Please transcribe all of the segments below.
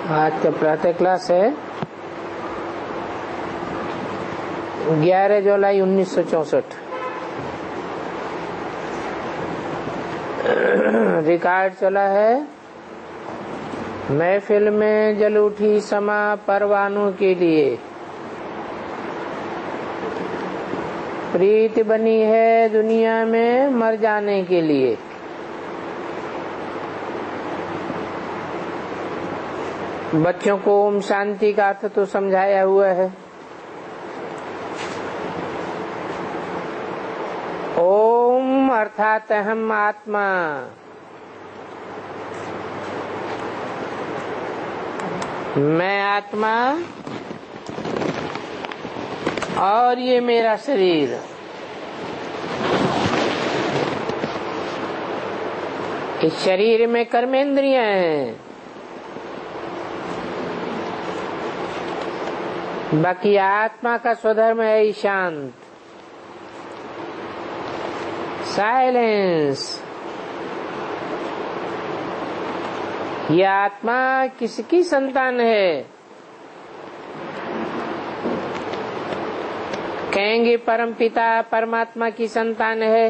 आज का प्रातः क्लास है 11 जुलाई 1964। रिकॉर्ड चला है महफिल में जल उठी समा परवानों के लिए, प्रीत बनी है दुनिया में मर जाने के लिए। बच्चों को ओम शांति का अर्थ तो समझाया हुआ है। ओम अर्थात अहम आत्मा, मैं आत्मा और ये मेरा शरीर। इस शरीर में कर्मेंद्रियां हैं, बाकी आत्मा का स्वधर्म है ईशांत, साइलेंस। यह आत्मा किसकी संतान है? कहेंगे परमपिता परमात्मा की संतान है।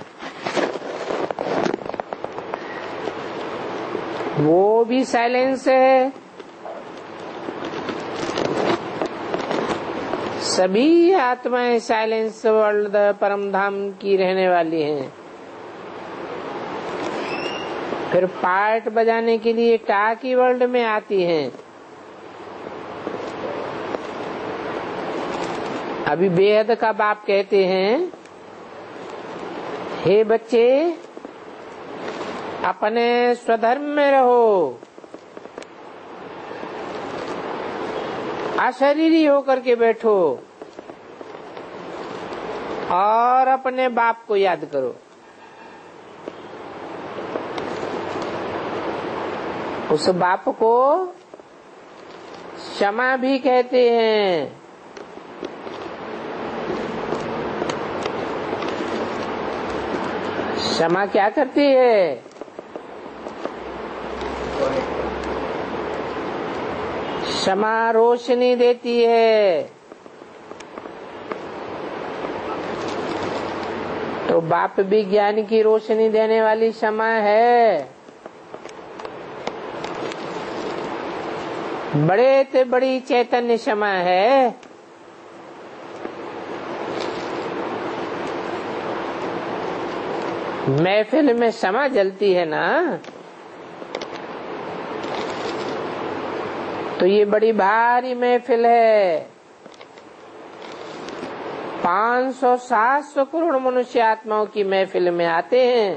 वो भी साइलेंस है। सभी आत्माएं साइलेंस वर्ल्ड परम धाम की रहने वाली हैं। फिर पार्ट बजाने के लिए टाकी वर्ल्ड में आती हैं। अभी बेहद का बाप कहते हैं, हे बच्चे अपने स्वधर्म में रहो, अशरीरी होकर के बैठो और अपने बाप को याद करो। उस बाप को क्षमा भी कहते हैं। क्षमा क्या करती है? क्षमा रोशनी देती है। तो बाप भी ज्ञान की रोशनी देने वाली क्षमा है। बड़े से बड़ी चैतन्य क्षमा है। महफिल में क्षमा जलती है ना, तो ये बड़ी भारी महफिल है। 500-700 करोड़ मनुष्य आत्माओं की महफिल में आते हैं।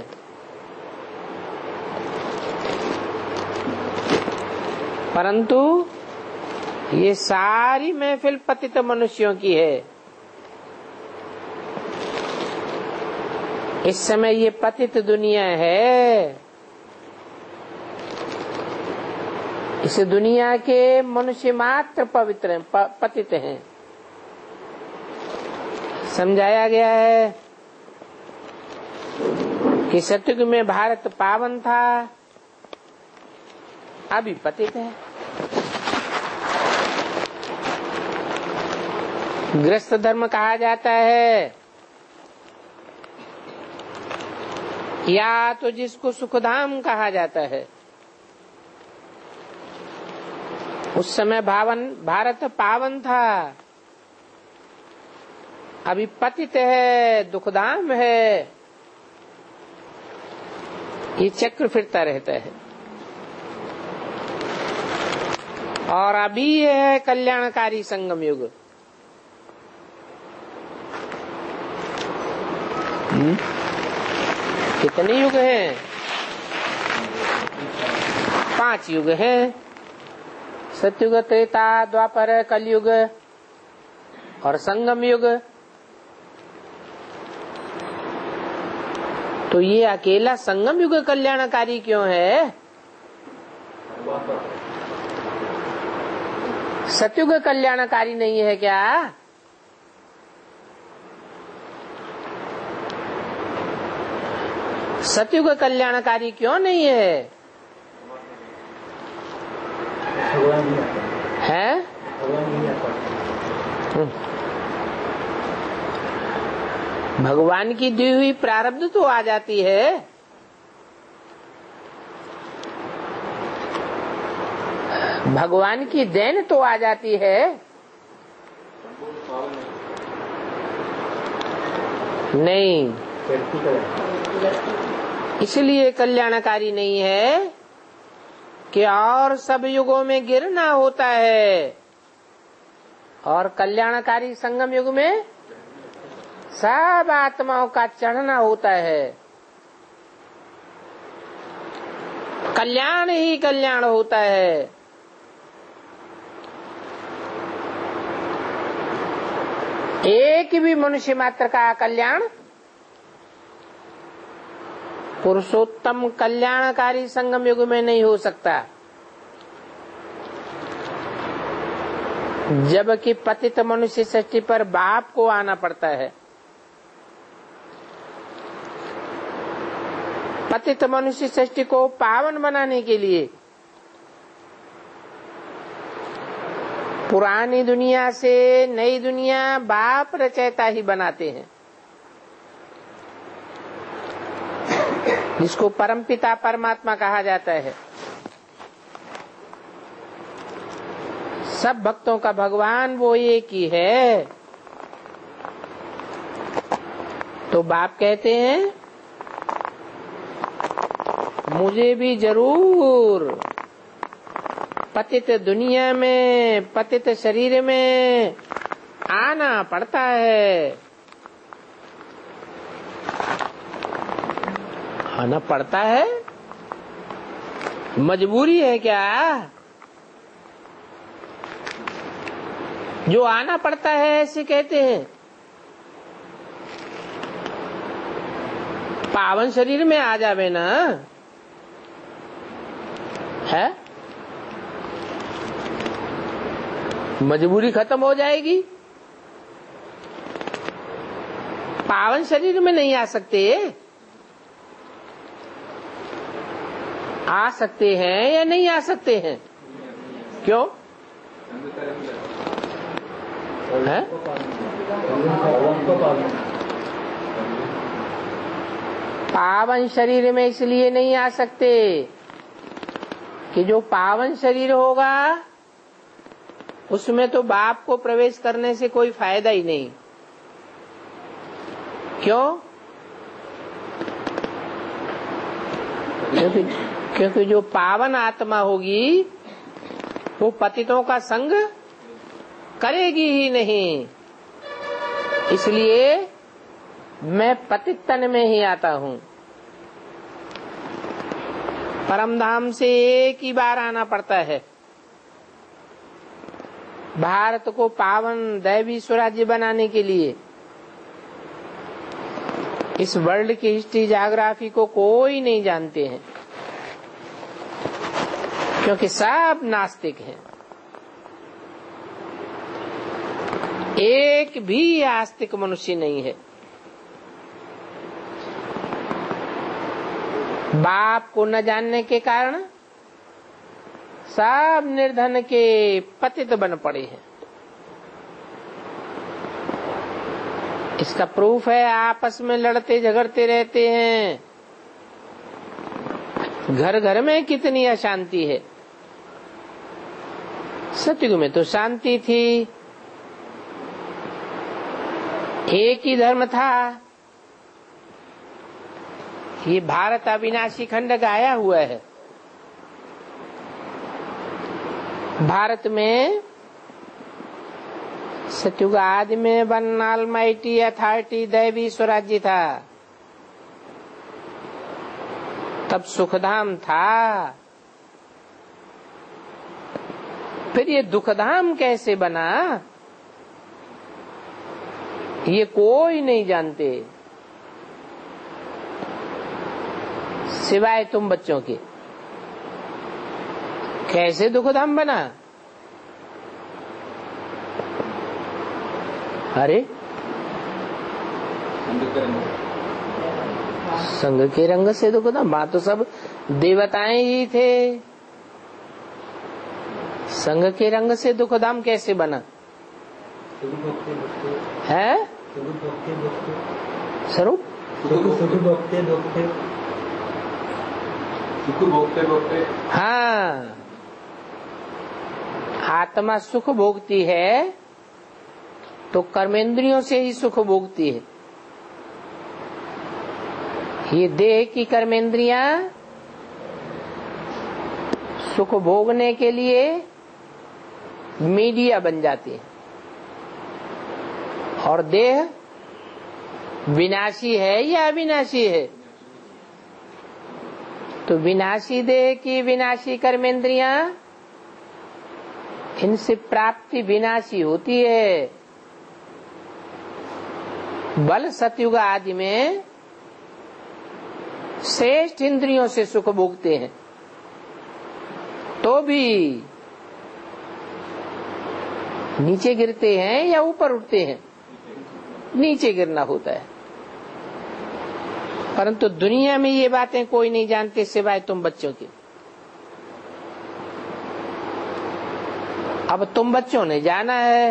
परंतु ये सारी महफिल पतित मनुष्यों की है। इस समय ये पतित दुनिया है। इस दुनिया के मनुष्य मात्र पवित्र पतित हैं। समझाया गया है कि सतयुग में भारत पावन था, अभी पतित है। गृहस्थ धर्म कहा जाता है, या तो जिसको सुखधाम कहा जाता है। उस समय भारत पावन था, अभी पतित है, दुखधाम है। ये चक्र फिरता रहता है। और अभी ये है कल्याणकारी संगम युग। कितने युग हैं? 5 युग हैं। सतयुग, त्रेता, द्वापर, कलयुग और संगम युग। तो ये अकेला संगम युग कल्याणकारी क्यों है? सतयुग कल्याणकारी नहीं है क्या? सतयुग कल्याणकारी क्यों नहीं है? है? भगवान की दी हुई प्रारब्ध तो आ जाती है। भगवान की देन तो आ जाती है। नहीं, इसलिए कल्याणकारी नहीं है कि और सब युगों में गिरना होता है और कल्याणकारी संगम युग में सब आत्माओं का चढ़ना होता है। कल्याण ही कल्याण होता है। एक भी मनुष्य मात्र का कल्याण पुरुषोत्तम कल्याणकारी संगम युग में नहीं हो सकता, जबकि पतित मनुष्य सृष्टि पर बाप को आना पड़ता है। पतित मनुष्य सृष्टि को पावन बनाने के लिए पुरानी दुनिया से नई दुनिया बाप रचयिता ही बनाते हैं, जिसको परमपिता परमात्मा कहा जाता है। सब भक्तों का भगवान वो एक ही है। तो बाप कहते हैं मुझे भी जरूर पतित दुनिया में, पतित शरीर में आना पड़ता है। आना पड़ता है? मजबूरी है क्या? जो आना पड़ता है ऐसे कहते हैं। पावन शरीर में आ जावे ना, है? मजबूरी खत्म हो जाएगी। पावन शरीर में नहीं आ सकते। आ सकते हैं या नहीं आ सकते हैं? क्यों है? पावन शरीर में इसलिए नहीं आ सकते कि जो पावन शरीर होगा उसमें तो बाप को प्रवेश करने से कोई फायदा ही नहीं। क्यों? क्योंकि जो पावन आत्मा होगी वो पतितों का संग करेगी ही नहीं। इसलिए मैं पतित तन में ही आता हूँ। परमधाम से एक ही बार आना पड़ता है। भारत को पावन दैवी स्वराज्य बनाने के लिए इस वर्ल्ड की हिस्ट्री ज्योग्राफी को कोई नहीं जानते हैं, क्योंकि सब नास्तिक हैं। एक भी आस्तिक मनुष्य नहीं है। बाप को न जानने के कारण सब निर्धन के पतित बन पड़े हैं। इसका प्रूफ है आपस में लड़ते झगड़ते रहते हैं। घर घर में कितनी अशांति है। सतयुग में तो शांति थी, एक ही धर्म था। ये भारत अविनाशी खंड गाया हुआ है। भारत में सतयुग आदि में वन ऑलमाइटी अथॉरिटी दैवी स्वराज्य था। तब सुखधाम था। फिर ये दुखधाम कैसे बना, ये कोई नहीं जानते सिवाय तुम बच्चों के। कैसे दुखधाम बना? अरे संग के रंग से दुखधाम। वहां तो सब देवताएं ही थे। संग के रंग से दुख धाम कैसे बना है? स्वरूप हाँ, आत्मा सुख भोगती है तो कर्मेंद्रियों से ही सुख भोगती है। ये देह की कर्मेंद्रियां सुख भोगने के लिए मीडिया बन जाती है, और देह विनाशी है या अविनाशी है? तो विनाशी देह की विनाशी कर्मेंद्रियां, इनसे प्राप्ति विनाशी होती है। बल सतयुग आदि में श्रेष्ठ इंद्रियों से सुख भोगते हैं तो भी नीचे गिरते हैं या ऊपर उठते हैं? नीचे गिरना होता है। परंतु दुनिया में ये बातें कोई नहीं जानते सिवाय तुम बच्चों के। अब तुम बच्चों ने जाना है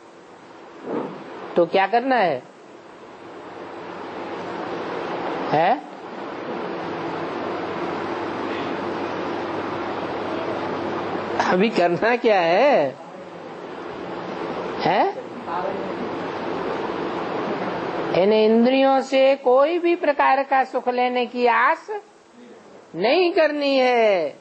तो क्या करना है? अभी करना क्या है? इन इंद्रियों से कोई भी प्रकार का सुख लेने की आस नहीं करनी है।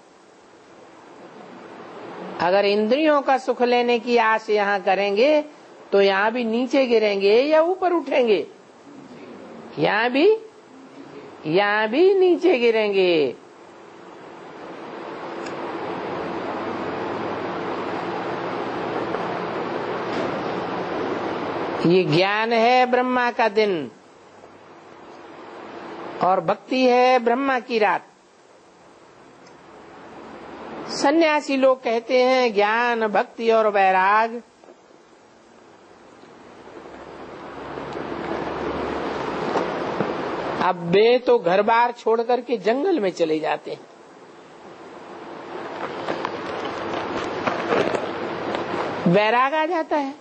अगर इंद्रियों का सुख लेने की आस यहाँ करेंगे तो यहाँ भी नीचे गिरेंगे या ऊपर उठेंगे? यहाँ भी नीचे गिरेंगे। ये ज्ञान है ब्रह्मा का दिन और भक्ति है ब्रह्मा की रात। सन्यासी लोग कहते हैं ज्ञान, भक्ति और वैराग। अब वे तो घर बार छोड़ करके जंगल में चले जाते हैं। वैराग आ जाता है।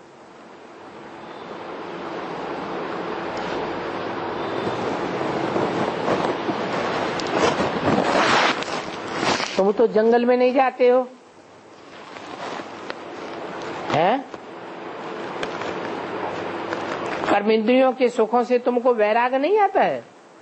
तुम तो जंगल में नहीं जाते हो, हैं? कर्मेंद्रियों के सुखों से तुमको वैराग नहीं आता है?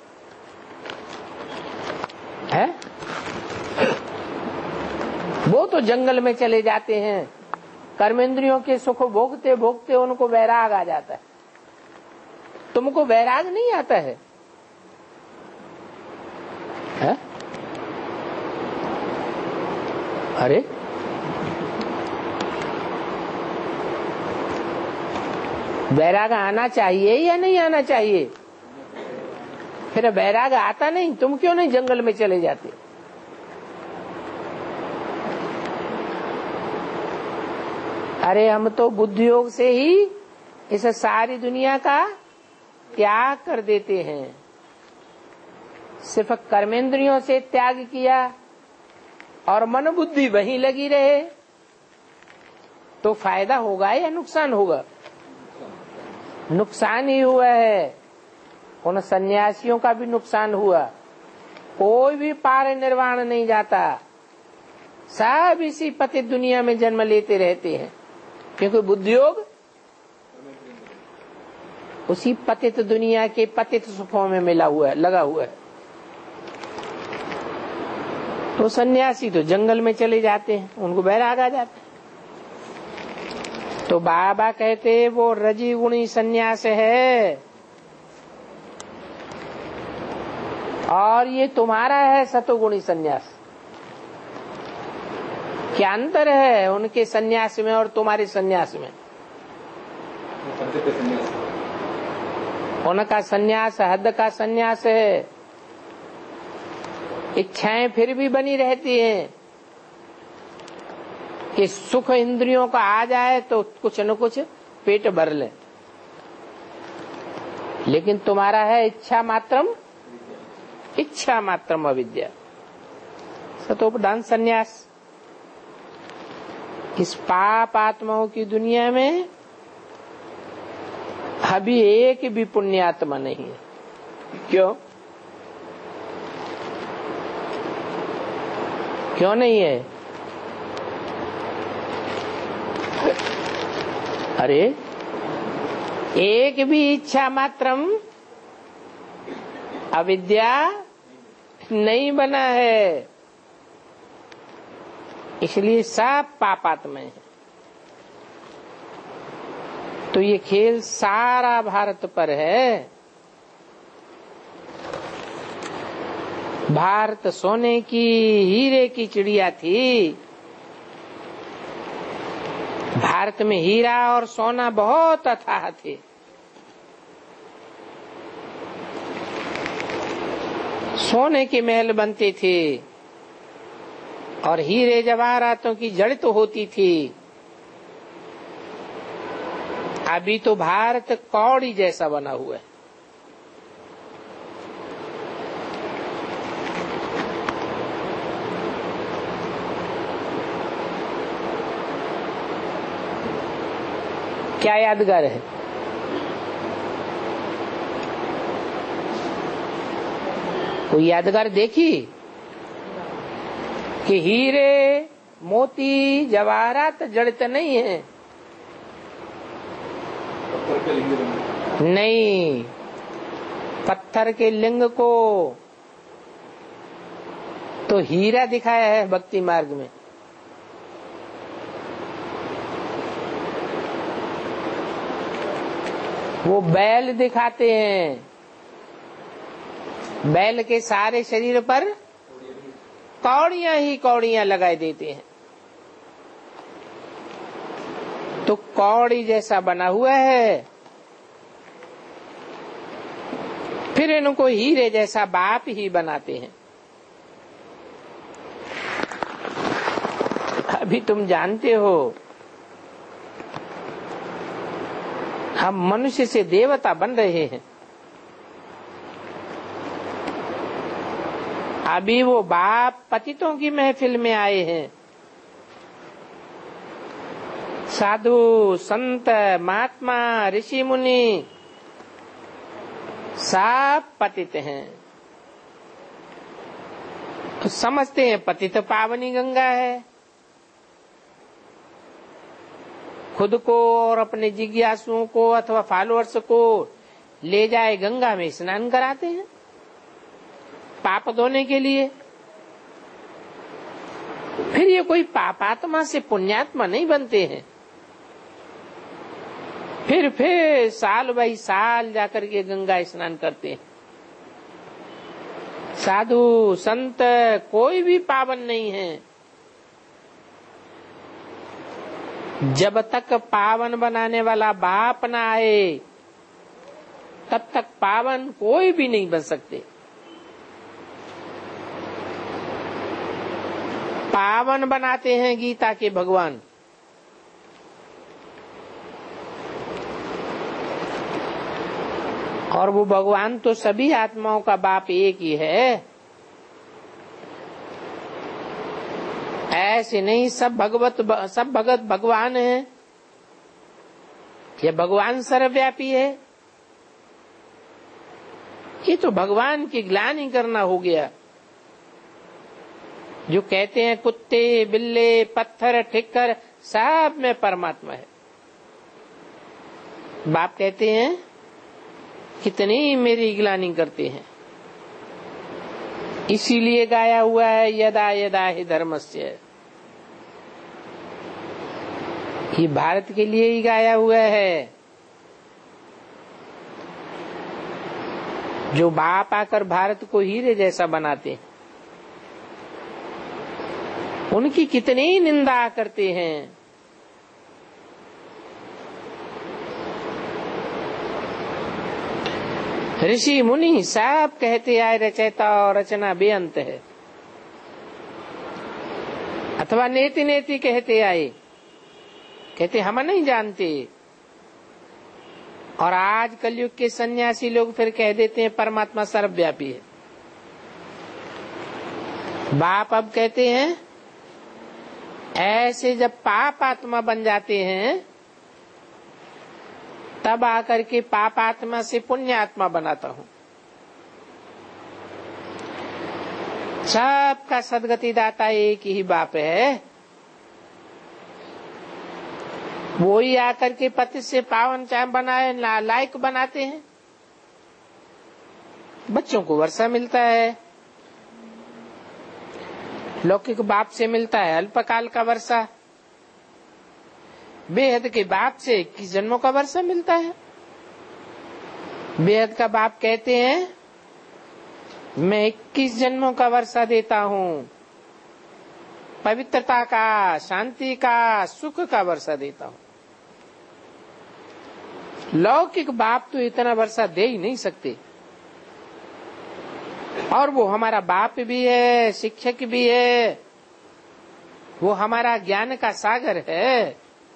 वो तो जंगल में चले जाते हैं, कर्मेंद्रियों के सुख भोगते भोगते उनको वैराग आ जाता है। तुमको वैराग नहीं आता है? अरे वैराग आना चाहिए या नहीं आना चाहिए? फिर वैराग आता नहीं, तुम क्यों नहीं जंगल में चले जाते? अरे हम तो बुद्धि योग से ही इस सारी दुनिया का त्याग कर देते हैं। सिर्फ कर्मेंद्रियों से त्याग किया और मन बुद्धि वहीं लगी रहे तो फायदा होगा या नुकसान होगा? नुकसान ही हुआ है। उन सन्यासियों का भी नुकसान हुआ। कोई भी पार निर्वाण नहीं जाता, सब इसी पतित दुनिया में जन्म लेते रहते हैं, क्योंकि बुद्धि योग उसी पतित दुनिया के पतित सुखों में मिला हुआ है, लगा हुआ है। तो सन्यासी तो जंगल में चले जाते हैं, उनको वैराग आ जाता है। तो बाबा कहते वो रजी गुणी सन्यास है और ये तुम्हारा है सतोगुणी सन्यास। क्या अंतर है उनके सन्यास में और तुम्हारे सन्यास में? उनका सन्यास हद का सन्यास है, इच्छाएं फिर भी बनी रहती हैं कि सुख इंद्रियों का आ जाए तो कुछ न कुछ पेट भर ले, लेकिन तुम्हारा है इच्छा मात्रम अविद्या, सतोप्रधान सन्यास। इस पाप आत्माओं की दुनिया में अभी एक भी पुण्यात्मा नहीं है। क्यों? क्यों नहीं है? अरे एक भी इच्छा मात्रम अविद्या नहीं बना है, इसलिए सब पापात्मा है। तो ये खेल सारा भारत पर है। भारत सोने की हीरे की चिड़िया थी। भारत में हीरा और सोना बहुत अथाह थे। सोने के महल बनते थे और हीरे जवाहरातों की जड़ तो होती थी। अभी तो भारत कौड़ी जैसा बना हुआ है। क्या यादगार है? कोई यादगार देखी कि हीरे मोती जवाहरात जड़ते नहीं है? नहीं, पत्थर के लिंग को तो हीरा दिखाया है भक्ति मार्ग में। वो बैल दिखाते हैं, बैल के सारे शरीर पर कौड़ियां ही कौड़ियां लगाए देते हैं। तो कौड़ी जैसा बना हुआ है, फिर इनको हीरे जैसा बाप ही बनाते हैं। अभी तुम जानते हो हम मनुष्य से देवता बन रहे हैं। अभी वो बाप पतितों की महफिल में आए हैं। साधु संत महात्मा ऋषि मुनि सब पतित हैं। तो समझते हैं पतित पावनी गंगा है। खुद को और अपने जिज्ञासुओं को अथवा फॉलोअर्स को ले जाए गंगा में स्नान कराते हैं पाप धोने के लिए। फिर ये कोई पापात्मा से पुण्यात्मा नहीं बनते हैं। फिर साल बाई साल जाकर के गंगा स्नान करते हैं। साधु संत कोई भी पावन नहीं है। जब तक पावन बनाने वाला बाप ना आए तब तक पावन कोई भी नहीं बन सकते। पावन बनाते हैं गीता के भगवान। और वो भगवान तो सभी आत्माओं का बाप एक ही है। ऐसे नहीं सब भगत भगवान है। ये भगवान सर्वव्यापी है। ये तो भगवान की ग्लानि करना हो गया। जो कहते हैं कुत्ते बिल्ले पत्थर ठिक्कर सब में परमात्मा है। बाप कहते हैं कितनी मेरी ग्लानि करते हैं। इसीलिए गाया हुआ है यदा यदा हि धर्मस्य। ये भारत के लिए ही गाया हुआ है। जो बाप आकर भारत को हीरे जैसा बनाते हैं उनकी कितनी निंदा करते हैं। ऋषि मुनि सब कहते आए रचयिता और रचना बेअंत है। अथवा नेति नेति कहते आए, कहते हम नहीं जानते। और आज कलयुग के सन्यासी लोग फिर कह देते हैं परमात्मा सर्वव्यापी है। बाप अब कहते हैं ऐसे जब पाप आत्मा बन जाते हैं तब आकर के पाप आत्मा से पुण्य आत्मा बनाता हूँ। सबका सदगति दाता एक ही बाप है। वो ही आकर के पति से पावन चाय बनाए लायक बनाते हैं। बच्चों को वर्षा मिलता है, लौकिक बाप से मिलता है अल्पकाल का वर्षा, बेहद के बाप से 21 जन्मों का वर्षा मिलता है। बेहद का बाप कहते हैं मैं 21 जन्मों का वर्षा देता हूँ, पवित्रता का, शांति का, सुख का वर्षा देता हूँ। लौकिक बाप तो इतना वर्षा दे ही नहीं सकते, और वो हमारा बाप भी है, शिक्षक भी है, वो हमारा ज्ञान का सागर है।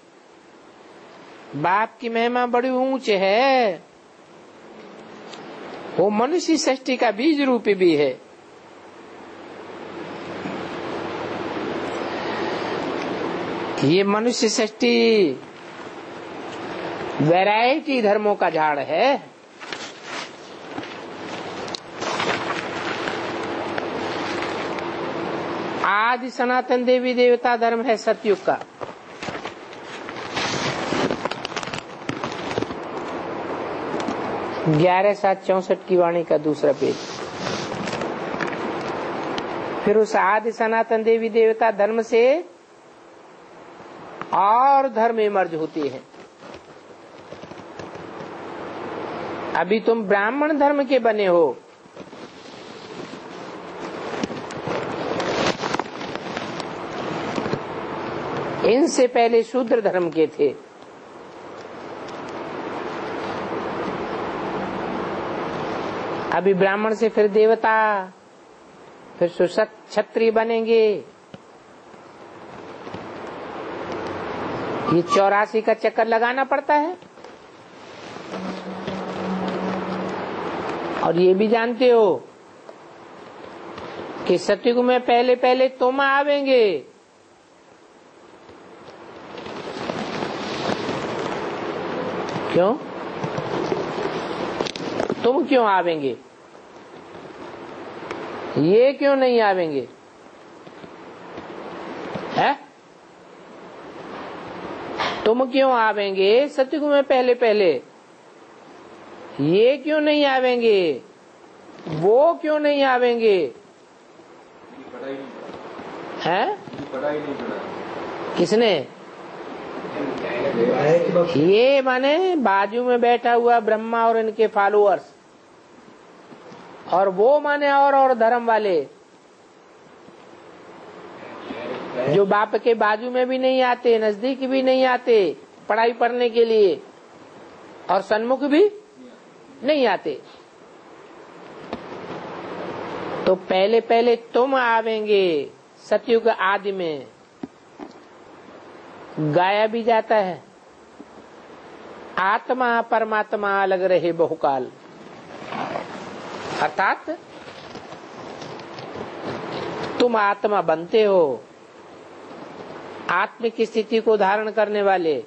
बाप की महिमा बड़ी ऊंच है। वो मनुष्य सृष्टि का बीज रूपी भी है। ये मनुष्य सृष्टि वैरायटी धर्मों का झाड़ है। आदि सनातन देवी देवता धर्म है सतयुग का। ग्यारह 764 की वाणी का दूसरा पेज। फिर उस आदि सनातन देवी देवता धर्म से और धर्म इमर्ज होती है। अभी तुम ब्राह्मण धर्म के बने हो, इनसे पहले शूद्र धर्म के थे। अभी ब्राह्मण से फिर देवता, फिर सुसत क्षत्रिय बनेंगे। ये 84 का चक्कर लगाना पड़ता है। और ये भी जानते हो कि सतयुग में पहले पहले तुम आवेंगे। क्यों? तुम क्यों आवेंगे? ये क्यों नहीं आवेंगे? है? तुम क्यों आवेंगे सतयुग में पहले पहले? ये क्यों नहीं आवेंगे? वो क्यों नहीं आवेंगे? है? किसने? ये माने बाजू में बैठा हुआ ब्रह्मा और इनके फॉलोअर्स, और वो माने और धर्म वाले जो बाप के बाजू में भी नहीं आते, नजदीक भी नहीं आते पढ़ाई पढ़ने के लिए, और सन्मुख भी नहीं आते। तो पहले पहले तुम आवेंगे। सतयुग आदि में गाया भी जाता है, आत्मा परमात्मा अलग रहे बहुकाल। अर्थात तुम आत्मा बनते हो, आत्म की स्थिति को धारण करने वाले।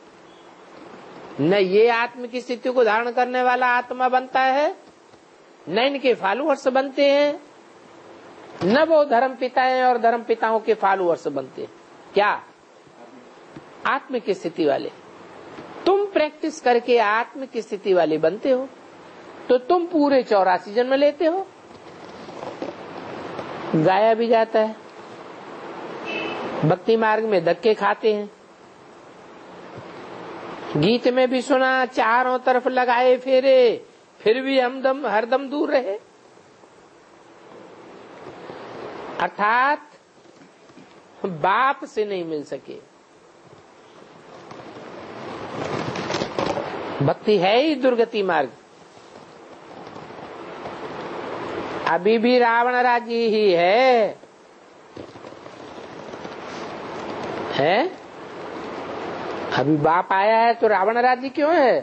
न ये आत्म की स्थिति को धारण करने वाला आत्मा बनता है, न इनके फॉलोअर्स बनते हैं, न वो धर्म पिताएं और धर्म पिताओं के फॉलोअर्स बनते हैं। क्या? आत्म की स्थिति वाले। तुम प्रैक्टिस करके आत्म की स्थिति वाले बनते हो, तो तुम पूरे 84 जन्म लेते हो। गाया भी जाता है, भक्ति मार्ग में धक्के खाते हैं। गीत में भी सुना, चारों तरफ लगाए फेरे, फिर भी हमदम हरदम दूर रहे। अर्थात बाप से नहीं मिल सके। भक्ति है ही दुर्गति मार्ग। अभी भी रावण राज्य ही है? अभी बाप आया है तो रावण राज्य क्यों है?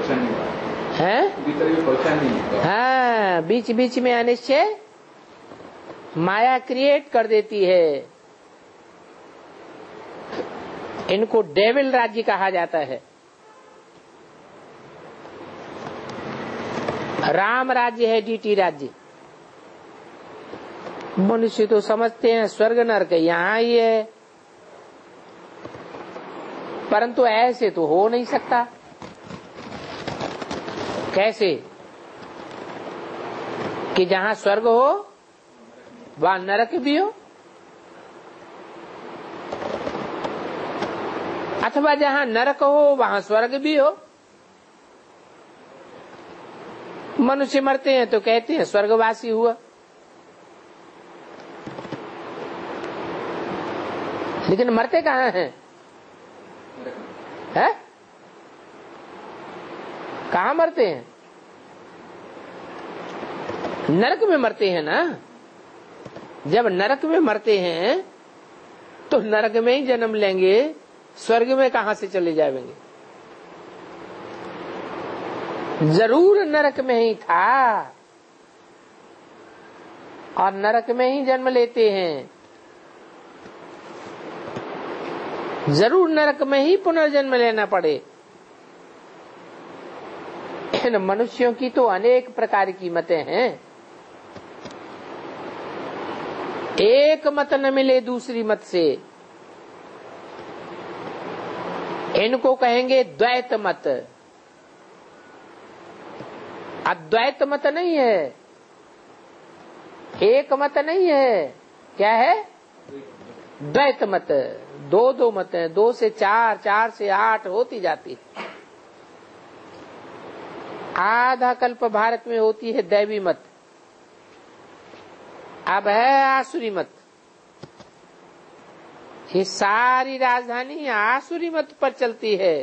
हाँ, बीच बीच में अनिश्चय माया क्रिएट कर देती है। इनको डेविल राज्य कहा जाता है। राम राज्य है डीटी राज्य। मनुष्य तो समझते हैं स्वर्ग नरक यहाँ ही है, परंतु ऐसे तो हो नहीं सकता। कैसे कि जहाँ स्वर्ग हो वहाँ नरक भी हो, अथवा जहाँ नरक हो वहाँ स्वर्ग भी हो। मनुष्य मरते हैं तो कहते हैं स्वर्गवासी हुआ, लेकिन मरते कहाँ हैं? है? कहाँ मरते हैं? नरक में मरते हैं ना। जब नरक में मरते हैं तो नरक में ही जन्म लेंगे, स्वर्ग में कहाँ से चले जाएंगे? जरूर नरक में ही था और नरक में ही जन्म लेते हैं। जरूर नरक में ही पुनर्जन्म लेना पड़े। इन मनुष्यों की तो अनेक प्रकार की मतें हैं। एक मत न मिले दूसरी मत से, इनको कहेंगे द्वैत मत। अद्वैत मत नहीं है, एक मत नहीं है। क्या है? द्वैत मत। दो दो मत है, 2 से 4, 4 से 8 होती जाती है। आधा कल्प भारत में होती है दैवी मत, अब है आसुरी मत। ये सारी राजधानी आसुरी मत पर चलती है।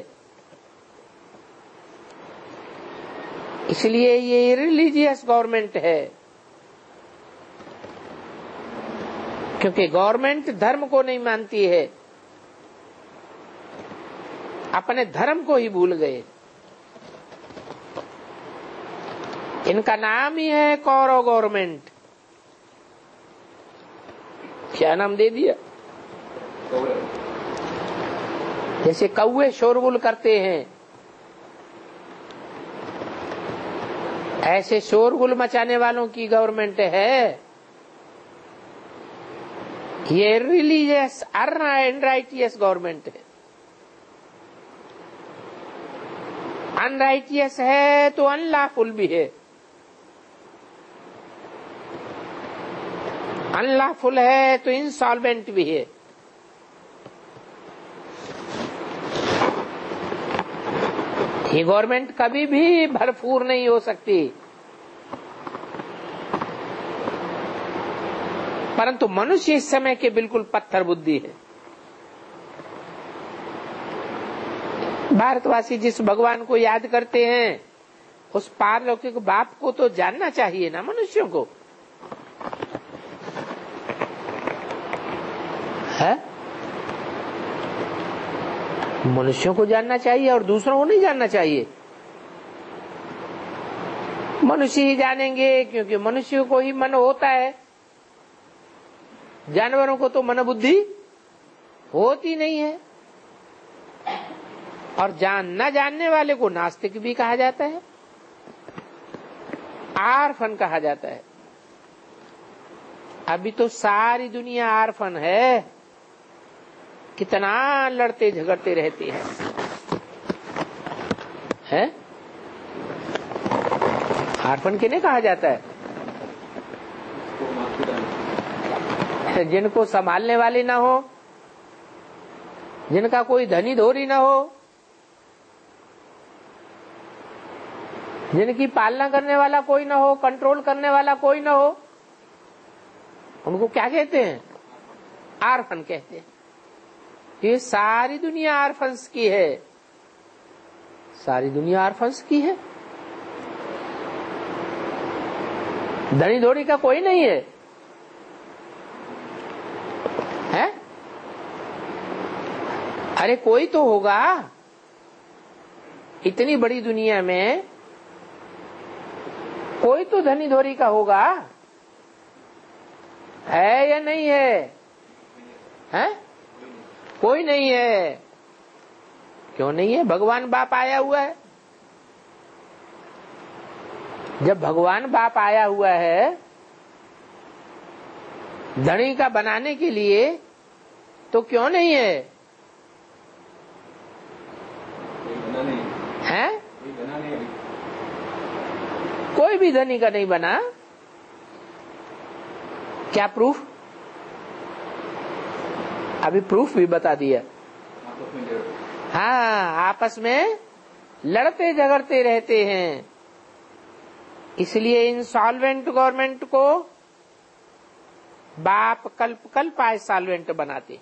इसलिए ये रिलीजियस गवर्नमेंट है, क्योंकि गवर्नमेंट धर्म को नहीं मानती है, अपने धर्म को ही भूल गए। इनका नाम ही है कौरव गवर्नमेंट। क्या नाम दे दिया? जैसे कौवे शोरगुल करते हैं, ऐसे शोरगुल मचाने वालों की गवर्नमेंट है। ये रिलीजियस अनराइटियस गवर्नमेंट है। अनराइटियस है तो अनलॉफुल भी है, अनलॉफुल है तो इंसॉल्वेंट भी है। ये गवर्नमेंट कभी भी भरपूर नहीं हो सकती, परंतु मनुष्य इस समय के बिल्कुल पत्थर बुद्धि है। भारतवासी जिस भगवान को याद करते हैं उस पारलौकिक बाप को तो जानना चाहिए ना मनुष्यों को, है? मनुष्यों को जानना चाहिए और दूसरों को नहीं जानना चाहिए। मनुष्य ही जानेंगे, क्योंकि मनुष्य को ही मन होता है। जानवरों को तो मन बुद्धि होती नहीं है। और न जानने वाले को नास्तिक भी कहा जाता है, आर्फन कहा जाता है। अभी तो सारी दुनिया आर्फन है, कितना लड़ते झगड़ते रहते हैं। आर्फन किन्हें कहा जाता है? जिनको संभालने वाले ना हो, जिनका कोई धनी धोरी ना हो, जिनकी पालना करने वाला कोई ना हो, कंट्रोल करने वाला कोई ना हो, उनको क्या कहते हैं? आर्फन कहते हैं। ये सारी दुनिया आर्फन्स की है, सारी दुनिया आर्फन्स की है। धनी धोरी का कोई नहीं है, है? अरे कोई तो होगा, इतनी बड़ी दुनिया में कोई तो धनी धोरी का होगा। है या नहीं है? हैं? कोई नहीं है। क्यों नहीं है? भगवान बाप आया हुआ है। जब भगवान बाप आया हुआ है धनी का बनाने के लिए, तो क्यों नहीं है? हैं? कोई भी धनी का नहीं बना। क्या प्रूफ? अभी प्रूफ भी बता दिया। हाँ, आपस में लड़ते झगड़ते रहते हैं, इसलिए इंसॉल्वेंट गवर्नमेंट को बाप कल्प कल्प आए सॉल्वेंट बनाते।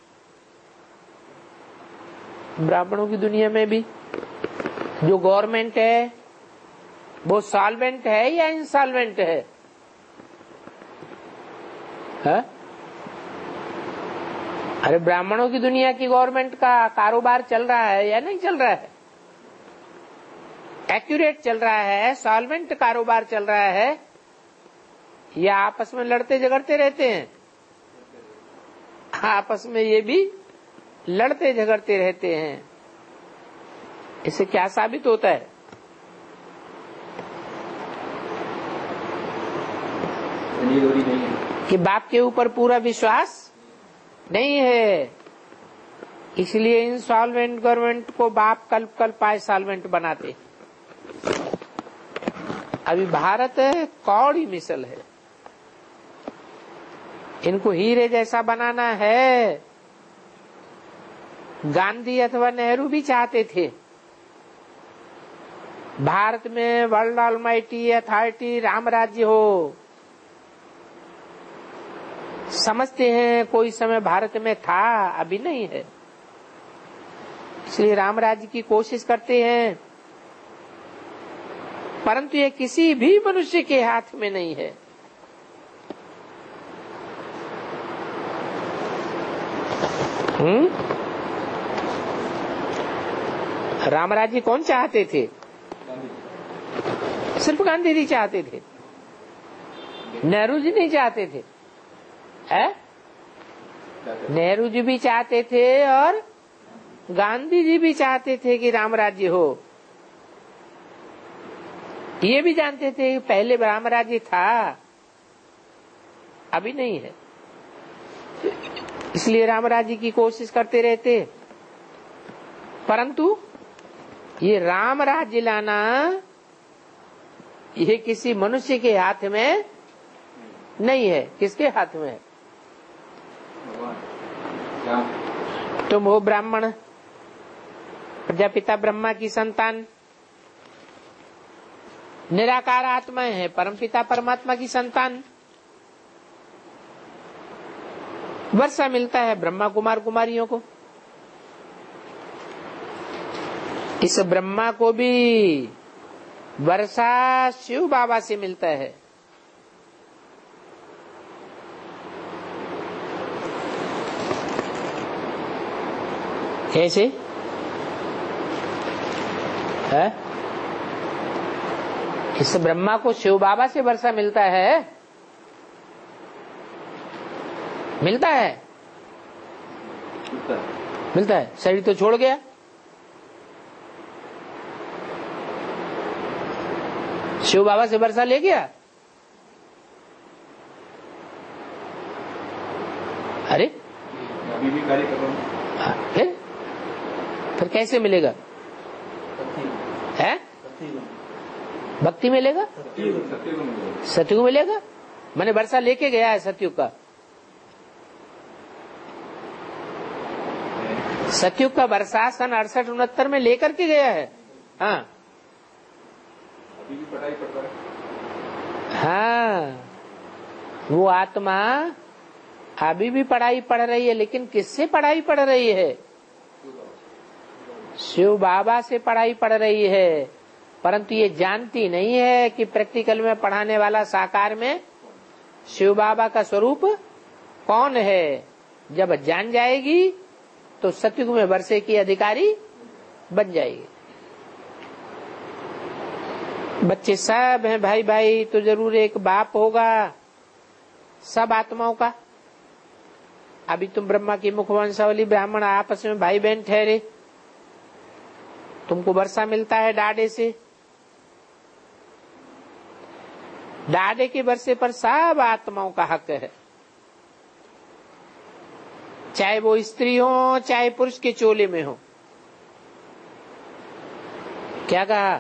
ब्राह्मणों की दुनिया में भी जो गवर्नमेंट है वो सॉल्वेंट है या इंसॉल्वेंट है? अरे ब्राह्मणों की दुनिया की गवर्नमेंट का कारोबार चल रहा है या नहीं चल रहा है? एक्यूरेट चल रहा है, सॉल्वेंट कारोबार चल रहा है, या आपस में लड़ते झगड़ते रहते हैं? आपस में ये भी लड़ते झगड़ते रहते हैं। इससे क्या साबित होता है? कि बाप के ऊपर पूरा विश्वास नहीं है, इसलिए इंसॉल्वेंट गवर्नमेंट को बाप कल्प कल्प आए सॉल्वेंट बनाते। अभी भारत कौड़ी मिसल है, इनको हीरे जैसा बनाना है। गांधी अथवा नेहरू भी चाहते थे भारत में वर्ल्ड ऑलमाइटी अथॉरिटी राम राज्य हो। समझते हैं कोई समय भारत में था, अभी नहीं है, इसलिए राम राज्य की कोशिश करते हैं, परंतु ये किसी भी मनुष्य के हाथ में नहीं है। राम राज्य कौन चाहते थे? सिर्फ गांधी जी चाहते थे, नेहरू जी नहीं चाहते थे। नेहरू जी भी चाहते थे और गांधी जी भी चाहते थे कि राम राज्य हो। ये भी जानते थे कि पहले राम राज्य था, अभी नहीं है, इसलिए राम राज्य की कोशिश करते रहते। परंतु ये राम राज्य लाना ये किसी मनुष्य के हाथ में नहीं है। किसके हाथ में है? तुम हो ब्राह्मण, प्रजापिता ब्रह्मा की संतान, निराकार आत्मा है, परमपिता परमात्मा की संतान। वर्षा मिलता है ब्रह्मा कुमार कुमारियों को, इस ब्रह्मा को भी वर्षा शिव बाबा से मिलता है। कैसे है? इस ब्रह्मा को शिव बाबा से वर्षा मिलता है। मिलता है, मिलता है। शरीर तो छोड़ गया, शिव बाबा से वर्षा ले गया। अरे अभी भी कार्य कर रहा हूं। फिर कैसे मिलेगा? है भक्ति मिलेगा, सतयुग मिलेगा। मैंने वर्षा लेके गया है सतयुग का। सतयुग का वर्षा सन 68-69 में लेकर के गया है। हाँ अभी भी पढ़ाई कर रहा है। हाँ, वो आत्मा अभी भी पढ़ाई पढ़ रही है, लेकिन किससे पढ़ाई पढ़ रही है? शिव बाबा से पढ़ाई पढ़ रही है, परंतु ये जानती नहीं है कि प्रैक्टिकल में पढ़ाने वाला साकार में शिव बाबा का स्वरूप कौन है। जब जान जाएगी तो सतयुग में वर्षे की अधिकारी बन जाएगी। बच्चे सब हैं भाई भाई, तो जरूर एक बाप होगा, सब आत्माओं का। अभी तुम ब्रह्मा की मुखवंशावली ब्राह्मण आपस में भाई बहन ठहरे, तुमको वर्षा मिलता है डाढ़े से। डाढ़े के वर्षे पर सब आत्माओं का हक है, चाहे वो स्त्री हो चाहे पुरुष के चोले में हो। क्या कहा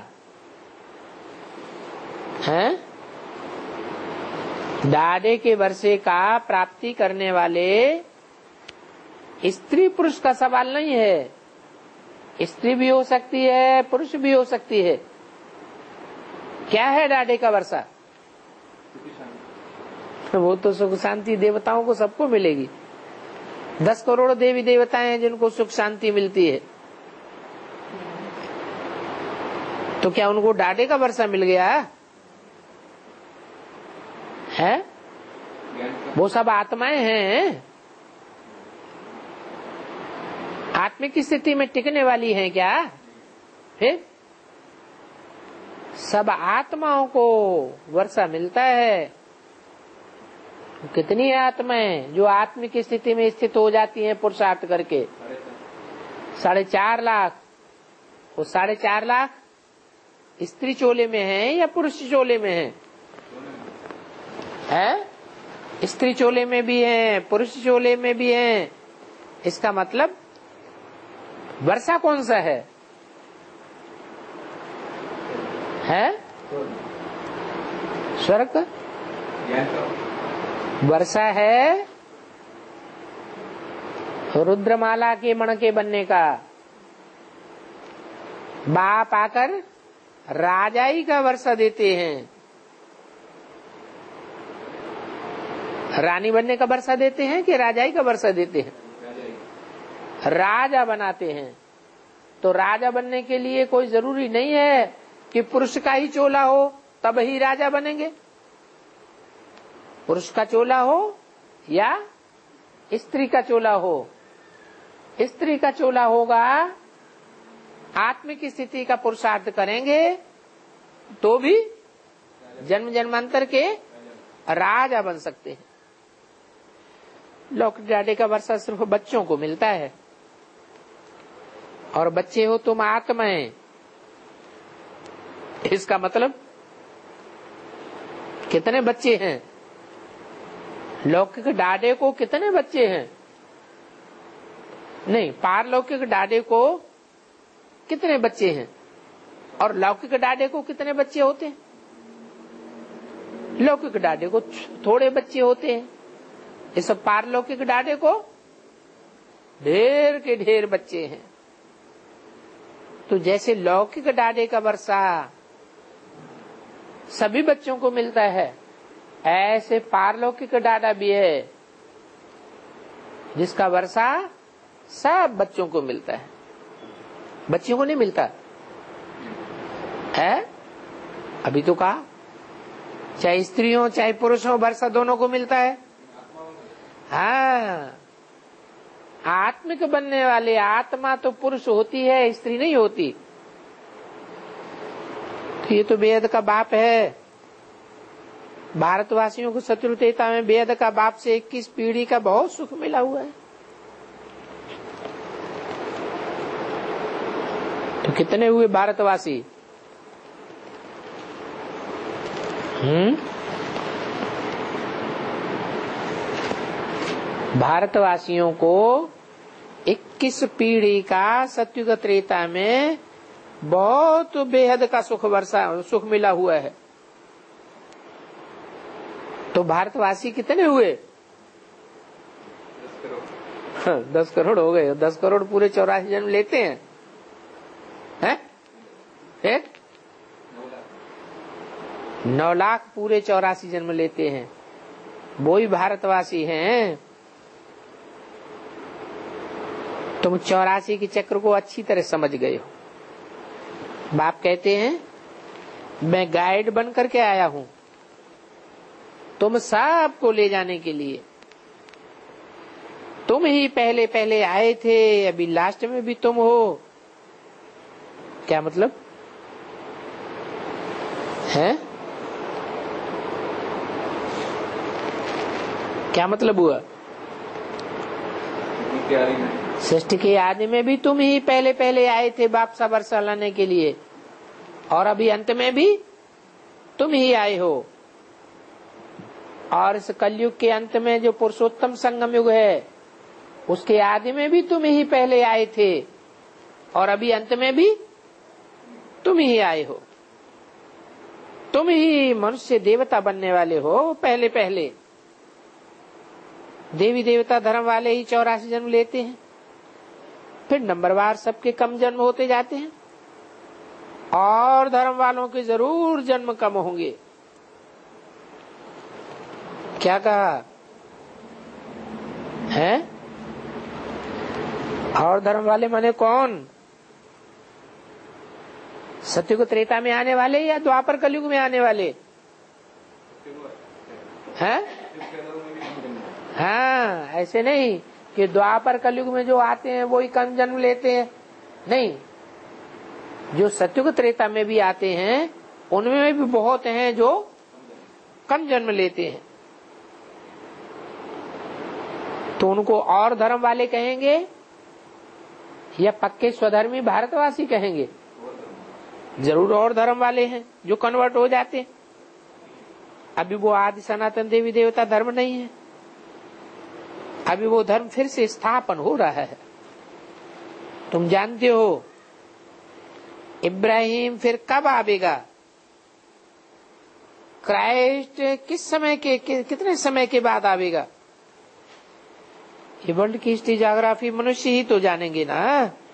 है? डाढ़े के वर्षे का प्राप्ति करने वाले स्त्री पुरुष का सवाल नहीं है। स्त्री भी हो सकती है, पुरुष भी हो सकती है। क्या है डाढ़े का वर्षा? वो तो सुख शांति देवताओं को सबको मिलेगी। 10 करोड़ देवी देवताएं हैं जिनको सुख शांति मिलती है, तो क्या उनको डाढ़े का वर्षा मिल गया है? वो सब आत्माएं हैं, आत्मिक स्थिति में टिकने वाली हैं क्या? फिर सब आत्माओं को वर्षा मिलता है। कितनी आत्माएं जो आत्मिक स्थिति में स्थित हो जाती हैं पुरुषार्थ करके? 4.5 लाख। वो 4.5 लाख स्त्री चोले में है या पुरुष चोले में है? स्त्री चोले में भी है, पुरुष चोले में भी है। इसका मतलब वर्षा कौन सा है? स्वर्ग का वर्षा है, रुद्रमाला के मण के बनने का। बाप आकर राजाई का वर्षा देते हैं, रानी बनने का वर्षा देते हैं कि राजाई का वर्षा देते हैं? राजा बनाते हैं। तो राजा बनने के लिए कोई जरूरी नहीं है कि पुरुष का ही चोला हो तब ही राजा बनेंगे। पुरुष का चोला हो या स्त्री का चोला हो। स्त्री का चोला होगा, आत्मिक स्थिति का पुरुषार्थ करेंगे तो भी जन्म जन्मांतर के राजा बन सकते हैं। लौकिक डाढ़े का वर्षा सिर्फ बच्चों को मिलता है, और बच्चे हो तुम आत्माएं। इसका मतलब कितने बच्चे हैं? लौकिक डाढ़े को कितने बच्चे हैं? नहीं, पारलौकिक डाढ़े को कितने बच्चे हैं और लौकिक डाढ़े को कितने बच्चे होते हैं? लौकिक डाढ़े को थोड़े बच्चे होते हैं, इस पारलौकिक डाढ़े को ढेर के ढेर बच्चे हैं। तो जैसे लौकिक डाढ़े का वर्षा सभी बच्चों को मिलता है, ऐसे पारलौकिक डाढ़ा भी है जिसका वर्षा सब बच्चों को मिलता है। बच्चियों को नहीं मिलता है? अभी तो कहा चाहे स्त्री हो चाहे पुरुष हो, वर्षा दोनों को मिलता है। हाँ, आत्मिक बनने वाले आत्मा तो पुरुष होती है, स्त्री नहीं होती। तो ये तो बेहद का बाप है। भारतवासियों को शत्रुतेता में बेहद का बाप से 21 पीढ़ी का बहुत सुख मिला हुआ है। तो कितने हुए भारतवासी? भारतवासियों को 21 पीढ़ी का सतयुग त्रेता में बहुत बेहद का सुख मिला हुआ है। तो भारतवासी कितने हुए? 10 करोड़ हो गए। 10 करोड़ पूरे 84 जन्म लेते हैं, हैं? 9 लाख पूरे 84 जन्म लेते हैं। वो ही भारतवासी हैं। तुम 84 के चक्र को अच्छी तरह समझ गए हो। बाप कहते हैं मैं गाइड बन करके आया हूं तुम सबको ले जाने के लिए। तुम ही पहले पहले आए थे, अभी लास्ट में भी तुम हो। क्या मतलब है? क्या मतलब हुआ? सृष्टि के आदि में भी तुम ही पहले पहले आए थे बाप सा वर्षा लाने के लिए, और अभी अंत में भी तुम ही आए हो। और इस कलयुग के अंत में जो पुरुषोत्तम संगम युग है, उसके आदि में भी तुम ही पहले आए थे, और अभी अंत में भी तुम ही आए हो। तुम ही मनुष्य देवता बनने वाले हो। पहले पहले देवी देवता धर्म वाले ही 84 जन्म लेते हैं, फिर नंबरवार सबके कम जन्म होते जाते हैं, और धर्म वालों के जरूर जन्म कम होंगे। क्या कहा है? और धर्म वाले माने कौन? सत्ययुग त्रेता में आने वाले या द्वापर कलयुग में आने वाले हैं? हाँ, ऐसे नहीं कि द्वापर कलयुग में जो आते हैं वो ही कम जन्म लेते हैं, नहीं। जो सत्ययुग त्रेता में भी आते हैं उनमें भी बहुत हैं जो कम जन्म लेते हैं। तो उनको और धर्म वाले कहेंगे या पक्के स्वधर्मी भारतवासी कहेंगे? जरूर और धर्म वाले हैं जो कन्वर्ट हो जाते हैं। अभी वो आदि सनातन देवी देवता धर्म नहीं है, अभी वो धर्म फिर से स्थापन हो रहा है। तुम जानते हो इब्राहिम फिर कब आवेगा? क्राइस्ट किस समय के कितने समय के बाद आवेगा? ये वर्ल्ड की हिस्ट्री ज्योग्राफी मनुष्य ही तो जानेंगे ना।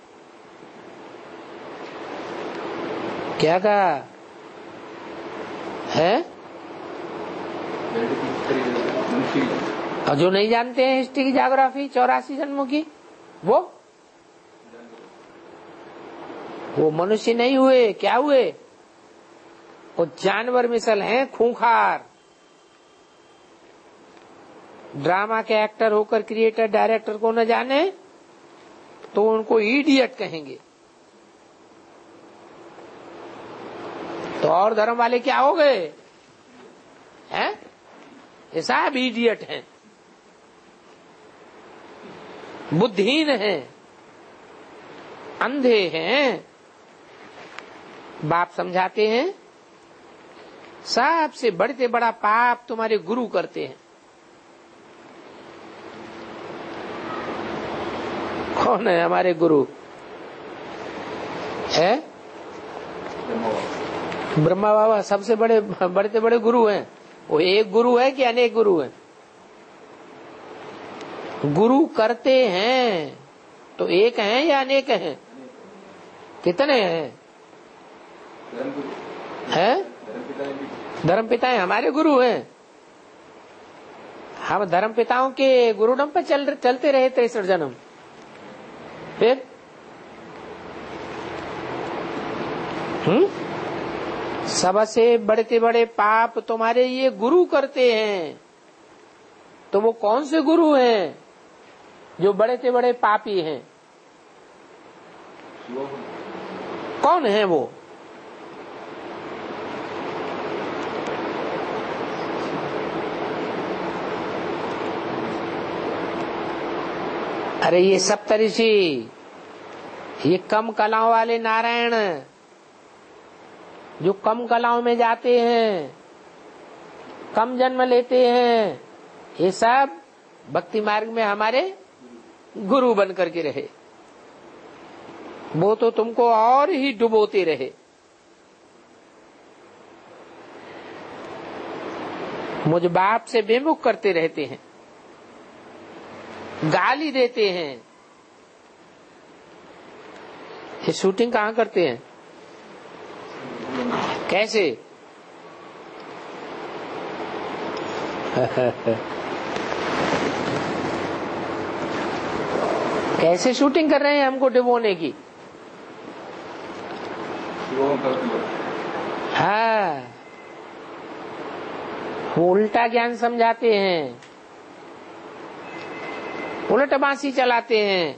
क्या कहा है? और जो नहीं जानते हैं हिस्ट्री की ज्योग्राफी 84 जन्मों की, वो मनुष्य नहीं हुए। क्या हुए? वो जानवर मिसल हैं, खूंखार। ड्रामा के एक्टर होकर क्रिएटर डायरेक्टर को न जाने तो उनको इडियट कहेंगे। तो और धर्म वाले क्या हो गए हैं? ये सब इडियट हैं, बुद्धिहीन हैं, अंधे हैं। बाप समझाते हैं सबसे बड़े से बड़ा पाप तुम्हारे गुरु करते हैं। कौन है हमारे गुरु? है ब्रह्मा बाबा सबसे बड़े से बड़े गुरु हैं। वो एक गुरु है कि अनेक गुरु हैं? गुरु करते हैं तो एक हैं या अनेक हैं? कितने हैं? धर्म पिता हमारे गुरु हैं। हम धर्म पिताओं के गुरुडम पर चलते रहे 63 जन्म। फिर सबसे बड़े से बड़े पाप तुम्हारे ये गुरु करते हैं। तो वो कौन से गुरु हैं जो बड़े से बड़े पापी हैं? कौन है वो? अरे ये सप्तऋषि, ये कम कलाओं वाले नारायण जो कम कलाओं में जाते हैं, कम जन्म लेते हैं, ये सब भक्ति मार्ग में हमारे गुरु बन करके रहे। वो तो तुमको और ही डुबोते रहे। मुझ बाप से बेमुख करते रहते हैं, गाली देते हैं। ये शूटिंग कहाँ करते हैं? कैसे? कैसे शूटिंग कर रहे हैं हमको डुबोने की? हाँ, वो उल्टा ज्ञान समझाते हैं, उलट बांसी चलाते हैं,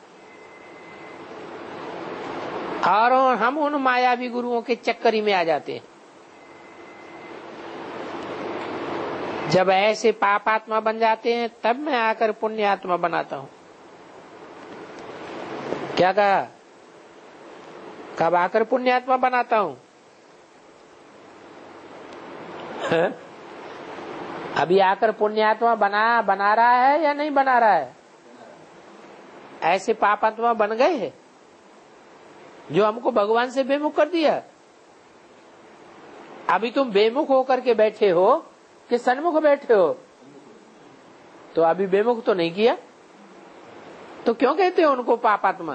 और हम उन मायावी गुरुओं के चक्करी में आ जाते हैं। जब ऐसे पापात्मा बन जाते हैं तब मैं आकर पुण्यात्मा बनाता हूं। क्या कहा? कब आकर पुण्यात्मा बनाता हूं? अभी आकर पुण्यात्मा बना रहा है या नहीं बना रहा है? ऐसे पापात्मा बन गए हैं जो हमको भगवान से बेमुख कर दिया। अभी तुम बेमुख होकर के बैठे हो कि सन्मुख बैठे हो? तो अभी बेमुख तो नहीं किया, तो क्यों कहते हो उनको पापात्मा?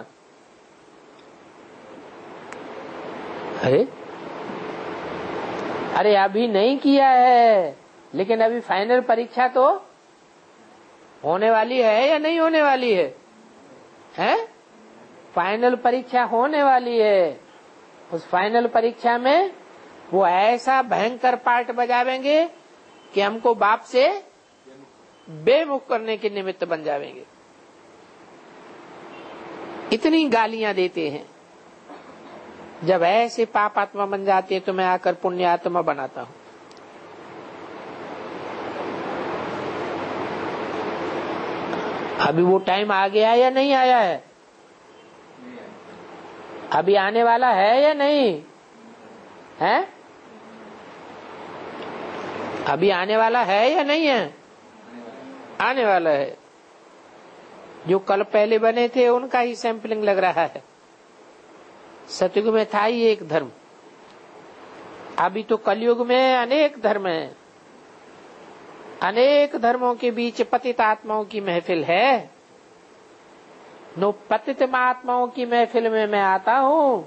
अरे अभी नहीं किया है, लेकिन अभी फाइनल परीक्षा तो होने वाली है या नहीं होने वाली है? हैं? फाइनल परीक्षा होने वाली है। उस फाइनल परीक्षा में वो ऐसा भयंकर पार्ट बजावेंगे कि हमको बाप से बेमुख करने के निमित्त बन जावेंगे। इतनी गालियां देते हैं। जब ऐसे पापात्मा बन जाते हैं तो मैं आकर पुण्यात्मा बनाता हूं। अभी वो टाइम आ गया या नहीं आया है? अभी आने वाला है या नहीं है? अभी आने वाला है या नहीं है? आने वाला है। जो कल पहले बने थे उनका ही सैंपलिंग लग रहा है। सतयुग में था ही एक धर्म, अभी तो कलयुग में अनेक धर्म हैं। अनेक धर्मों के बीच पतित आत्माओं की महफिल है। नो पतित आत्माओं की महफिल में मैं आता हूं।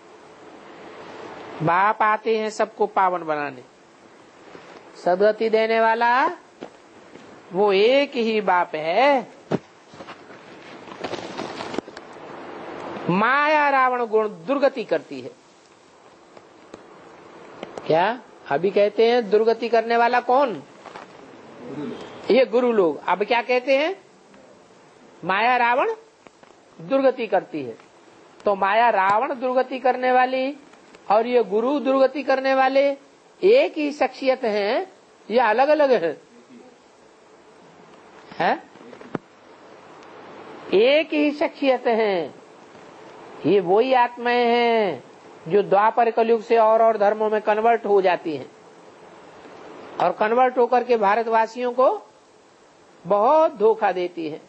बाप आते हैं सबको पावन बनाने। सदगति देने वाला वो एक ही बाप है। माया रावण गुण दुर्गति करती है। क्या अभी कहते हैं दुर्गति करने वाला कौन? ये गुरु लोग। अब क्या कहते हैं? माया रावण दुर्गति करती है। तो माया रावण दुर्गति करने वाली और ये गुरु दुर्गति करने वाले एक ही शख्सियत हैं या अलग अलग है? एक ही शख्सियत हैं। ये वही आत्माएं हैं जो द्वापर कलयुग से और धर्मों में कन्वर्ट हो जाती हैं और कन्वर्ट होकर के भारतवासियों को बहुत धोखा देती है।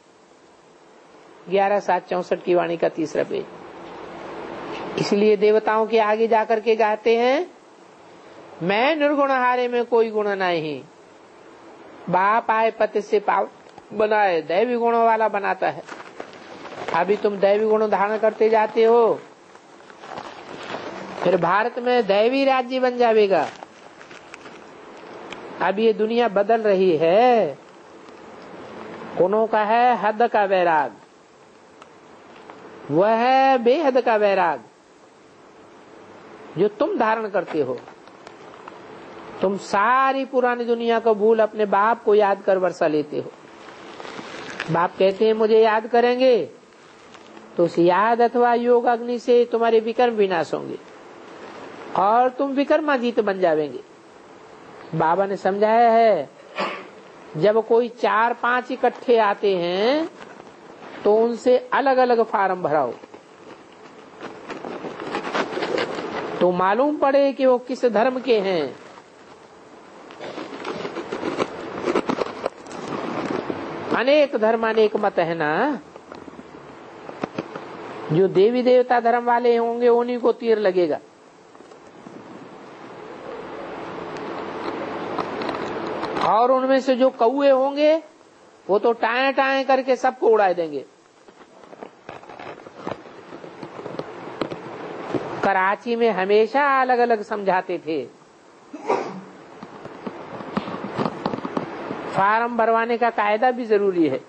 11/7/64 की वाणी का 3रा पेज। इसलिए देवताओं के आगे जाकर के गाते हैं, मैं निर्गुण हारे में कोई गुण नहीं, बाप आए पति से पाव बनाए, दैवी गुणों वाला बनाता है। अभी तुम दैवी गुण धारण करते जाते हो, फिर भारत में दैवी राज्य बन जाएगा। अब ये दुनिया बदल रही है। गुणों का है हद का वैराग, वह है बेहद का वैराग जो तुम धारण करते हो। तुम सारी पुरानी दुनिया को भूल अपने बाप को याद कर वर्षा लेते हो। बाप कहते हैं मुझे याद करेंगे तो उस याद अथवा योग अग्नि से तुम्हारे विकर्म विनाश होंगे और तुम विकर्माजीत बन जाएंगे। बाबा ने समझाया है, जब कोई 4-5 इकट्ठे आते हैं तो उनसे अलग अलग फार्म भराओ तो मालूम पड़े कि वो किस धर्म के हैं। अनेक धर्म अनेक मत है ना। जो देवी देवता धर्म वाले होंगे उन्हीं को तीर लगेगा। और उनमें से जो कौए होंगे वो तो टाए टाए करके सबको उड़ा देंगे। कराची में हमेशा अलग अलग समझाते थे। फार्म भरवाने का कायदा भी जरूरी है।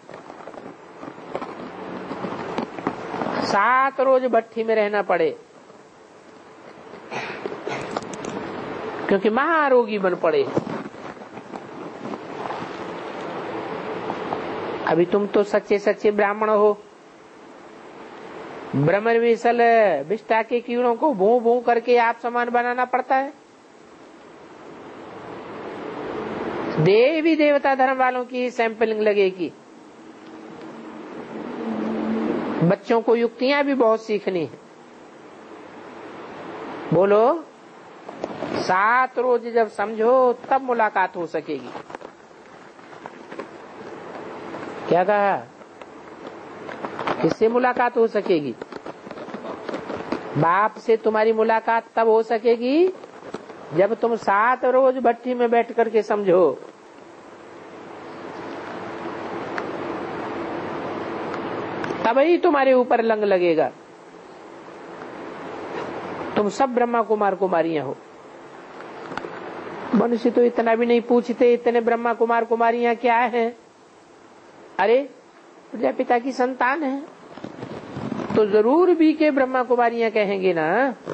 7 रोज भट्टी में रहना पड़े क्योंकि महारोगी बन पड़े। अभी तुम तो सच्चे सच्चे ब्राह्मण हो। ब्रह्म विसल विष्टा के कीड़ों को भू भू करके आप समान बनाना पड़ता है। देवी देवता धर्म वालों की सैंपलिंग लगेगी। बच्चों को युक्तियां भी बहुत सीखनी है। बोलो 7 रोज जब समझो तब मुलाकात हो सकेगी। क्या कहा? किससे मुलाकात हो सकेगी? बाप से तुम्हारी मुलाकात तब हो सकेगी जब तुम 7 रोज भट्टी में बैठ करके समझो। तभी तुम्हारे ऊपर लंग लगेगा। तुम सब ब्रह्मा कुमार कुमारियां हो। मनुष्य तो इतना भी नहीं पूछते इतने ब्रह्मा कुमार कुमारियां क्या हैं। अरे प्रजापिता की संतान है तो जरूर भी के ब्रह्मा कुमारियां कहेंगे ना।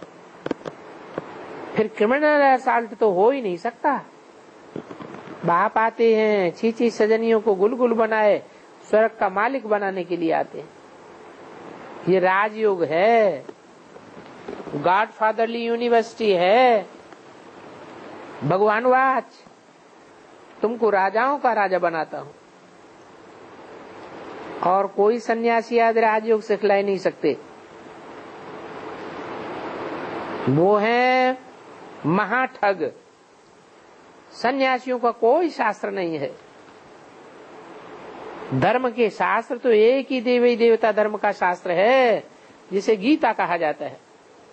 फिर क्रिमिनल असॉल्ट तो हो ही नहीं सकता। बाप आते हैं छीची सजनियों को गुलगुल बनाए स्वर्ग का मालिक बनाने के लिए आते हैं। ये राजयोग है, गॉडफादरली यूनिवर्सिटी है। भगवान वाच तुमको राजाओं का राजा बनाता हूं और कोई सन्यासी आदि राजयोग सिखला नहीं सकते। वो है महाठग। सन्यासियों का कोई शास्त्र नहीं है। धर्म के शास्त्र तो एक ही देवी देवता धर्म का शास्त्र है जिसे गीता कहा जाता है।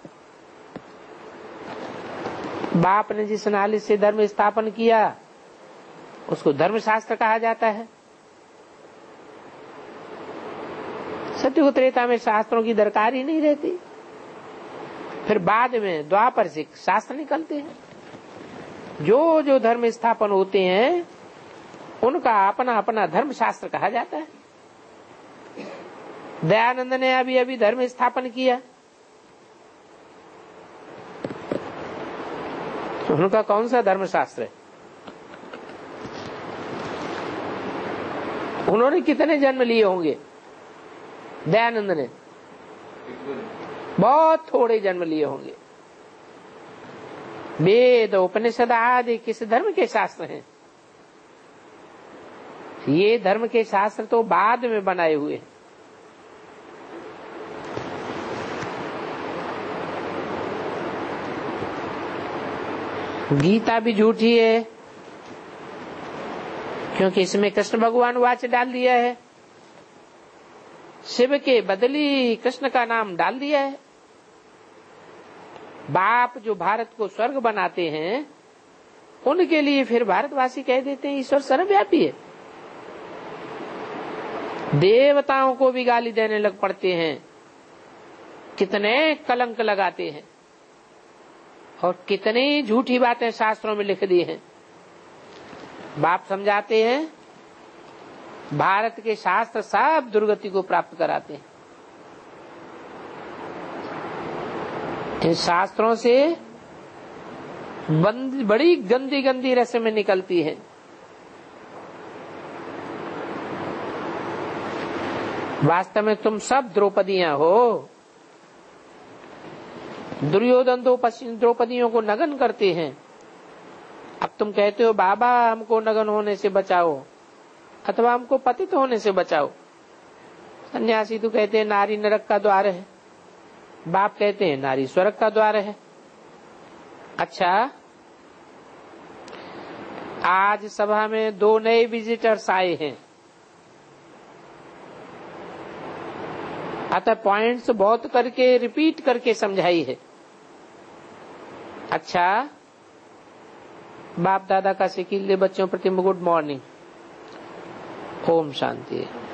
बाप ने जिस नालिश से धर्म स्थापन किया उसको धर्म शास्त्र कहा जाता है। सत्युग त्रेता में शास्त्रों की दरकार ही नहीं रहती। फिर बाद में द्वापर से शास्त्र निकलते हैं। जो जो धर्म स्थापन होते हैं उनका अपना अपना धर्म शास्त्र कहा जाता है। दयानंद ने अभी अभी धर्म स्थापन किया। उनका कौन सा धर्म शास्त्र है? उन्होंने कितने जन्म लिए होंगे? दयानंद ने बहुत थोड़े जन्म लिए होंगे। वेद उपनिषद आदि किस धर्म के शास्त्र हैं? ये धर्म के शास्त्र तो बाद में बनाए हुए हैं। गीता भी झूठी है क्योंकि इसमें कृष्ण भगवान वाच डाल दिया है। शिव के बदली कृष्ण का नाम डाल दिया है। बाप जो भारत को स्वर्ग बनाते हैं उनके लिए फिर भारतवासी कह देते हैं ईश्वर सर्वव्यापी है। देवताओं को भी गाली देने लग पड़ते हैं। कितने कलंक लगाते हैं और कितनी झूठी बातें शास्त्रों में लिख दी हैं। बाप समझाते हैं भारत के शास्त्र सब दुर्गति को प्राप्त कराते हैं। इन शास्त्रों से बड़ी गंदी गंदी रस्में निकलती है। वास्तव में तुम सब द्रौपदियां हो। दुर्योधन द्रौपदियों को नगन करते हैं। अब तुम कहते हो बाबा हमको नगन होने से बचाओ अथवा हमको पतित होने से बचाओ। सन्यासी तो कहते हैं नारी नरक का द्वार है। बाप कहते हैं नारी स्वर्ग का द्वार है। अच्छा, आज सभा में 2 नए विजिटर्स आए हैं। अतः पॉइंट्स बहुत करके रिपीट करके समझाई है। अच्छा, बाप दादा का सिकीले बच्चों प्रति गुड मॉर्निंग। ओम शांति।